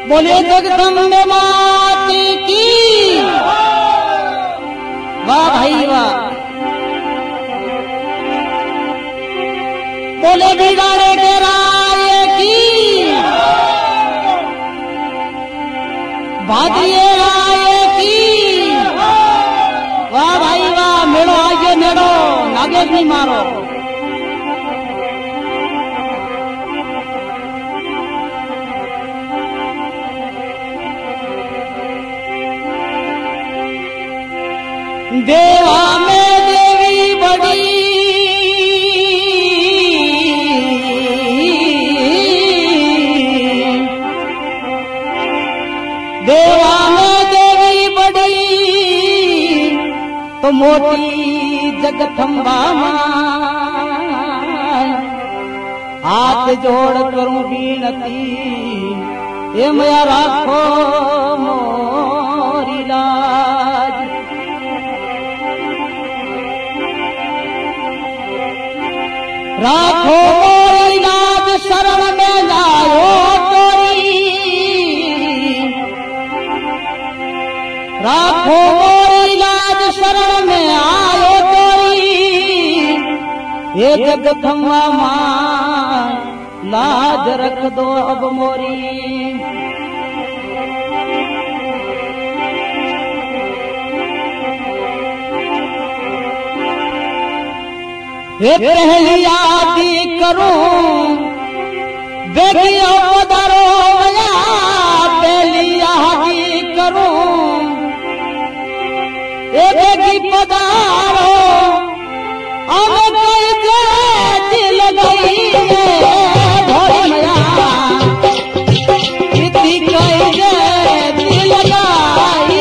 बोले जगदम्बे मात की। वाह भाई वाह। बोले बिगाड़े के राय की। भाद्रिये राय की। वाह भाई वाह। मेड़ो आगे मेड़ो नागेश नहीं मारो। देवा में देवी बड़ी। देवा में देवी बड़ी तो मोटी जगदम्बा मां। हाथ जोड़ करूं बीनती ये मया राखो मोरी लाज। राखो मोरी लाज शरण में जाओ तोरी। राखो मोरी लाज शरण में आयो तोरी। ये जगदम्बा मां लाज रख दो अब मोरी। हे पहली आदि करूं बेगियो पधारो भया। पहली आदि करूं ए बेगी पधारो। अब कैसे दिल गई भोरी मया। इतनी कैसे दिल गई।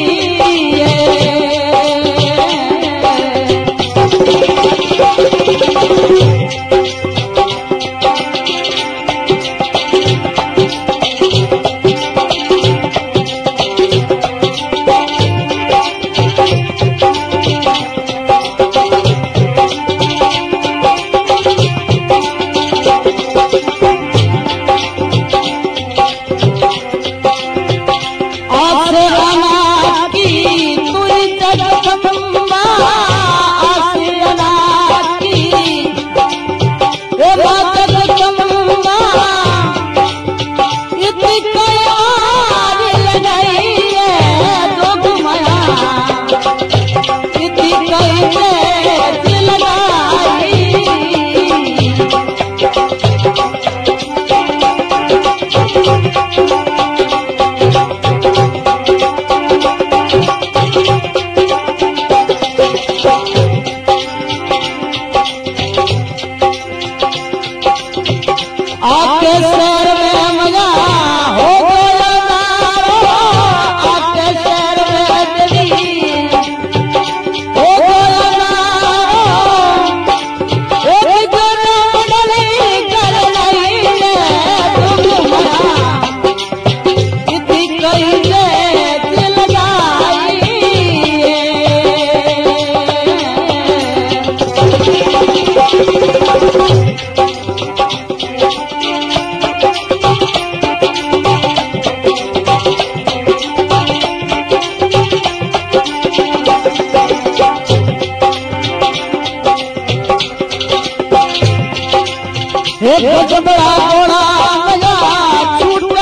बड़ा घोड़ा मजा छूटा।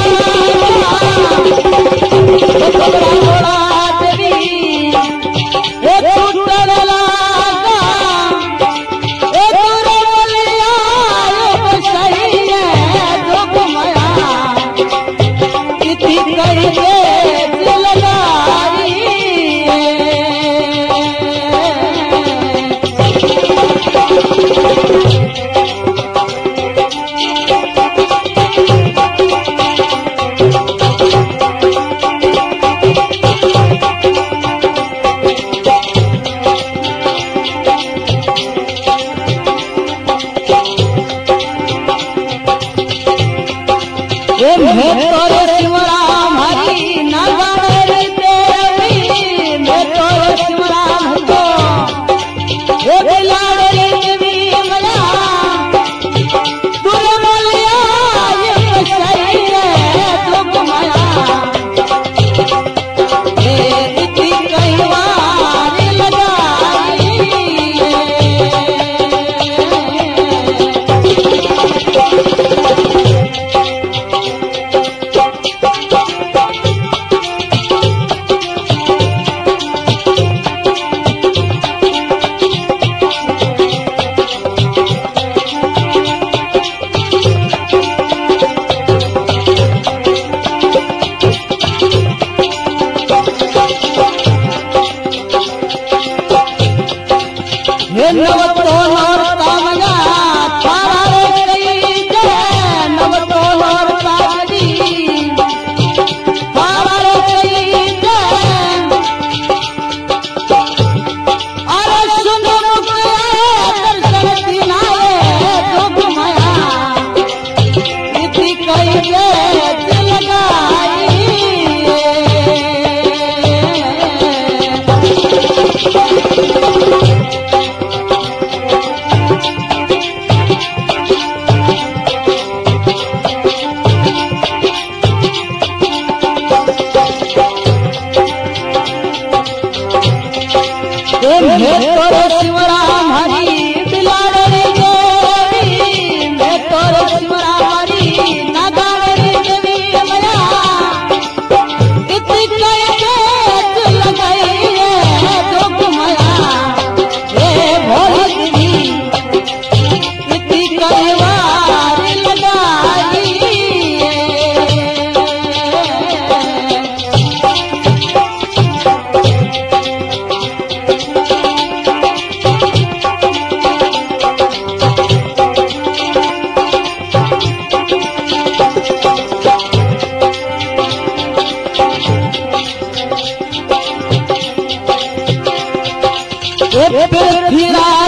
बड़ा घोड़ा तेरी छूटा लगा। सही है जो घुमाया। इतनी कही दिल लगाई। हे नवतो नौरता मजा थारा रे कई जय नवतो नौरता मजी थारा रे कई जय अरे सुनो मुके दर्शन दिनाए जोग माया इति कई जय दिल लगाई मैं तोरे शिवराम हरी बिलाड़ी देवी मैं तोरे शिवराम हरी नागाड़ी देवी मया इतनी कई लगाई है जोग माया हे भोली देवी इतनी कई बार लगाई पृथ्वीराज